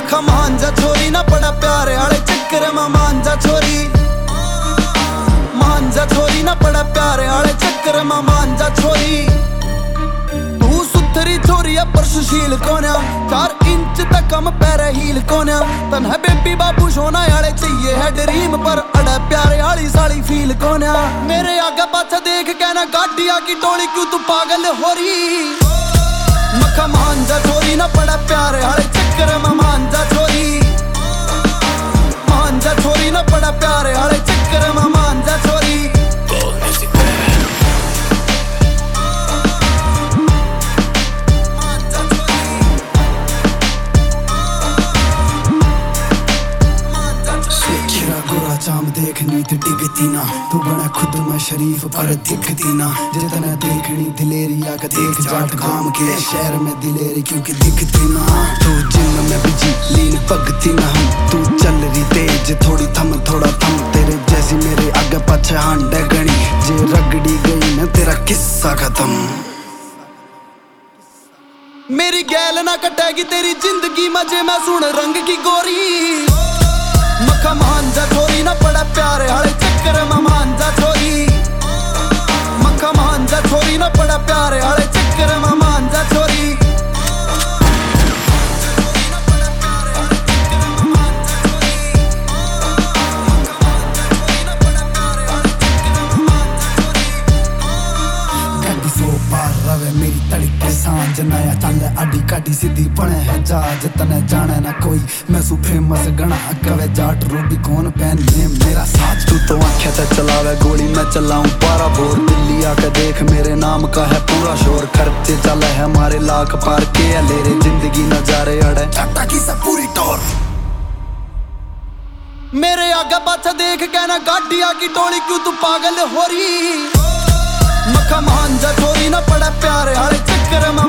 मखा मांझा छोरी ना पड़ा प्यारे आले चक्कर में मांझा छोरी ना पड़ा प्यारे आले चक्कर में मांझा छोरी तू सुथरी छोरी है पर सुशील कोन्या 4 इंच तक कम पैर हील कोन्या तन है बेबी बाबू सोना आले चाहिए है ड्रीम पर अड़े प्यारे आली साली फील कोन्या मेरे आगे पाछे देख कहना गाड़िया की टोली क्यों तू पागल हो रही मखा मांझा छोरी ना पड़ा प्यारे आले चक्कर में मांझा छोरी ना पड़ा प्यारे आले चक्कर में मांझा छोरी चाम देखनी थी डिगती ना तू बना खुद में शरीफ पर दिखती ना जितना देखनी दिलेरी आके देख जाट काम के शहर में दिलेरी क्योंकि दिखती ना तू जिम में बिजी लीन पगती ना हम तू चल रही तेज थोड़ी थम थोड़ा थम तेरे जैसी मेरे आगे पाछे हांडे गणी जे रगड़ी गई ना तेरा किस्सा खत्म मेरी गैल ना कटेगी तेरी जिंदगी मजे में सुन रंग की गोरी मखा मांझा छोरी ना पड़ा प्यारे आले चक्कर में मांझा छोरी मखा मांझा छोरी ना पड़ा प्यारे आले चक्कर में मांझा छोरी मेरी तड़के सांझ नया चल अडी काटी सीधी बने है जहाज तने जाने ना कोई मैं सु फेमस गणा कवे जाट रोडी कौन पहन ले मेरा साथ तू तो आंखें से चलावे गोली मैं चलाऊं 12 बोर दिल्ली आके देख मेरे नाम का है पूरा शोर खर्चे चले है हमारे लाख पार के ले रे जिंदगी नजारे अड़े टाटा की सब पूरी टोर मेरे आगे पाछे देख कहना गाड़िया की टोली क्यों तू पागल हो रही मखा मांझा छोरी ना पड़ा प्यारे आले चक्कर में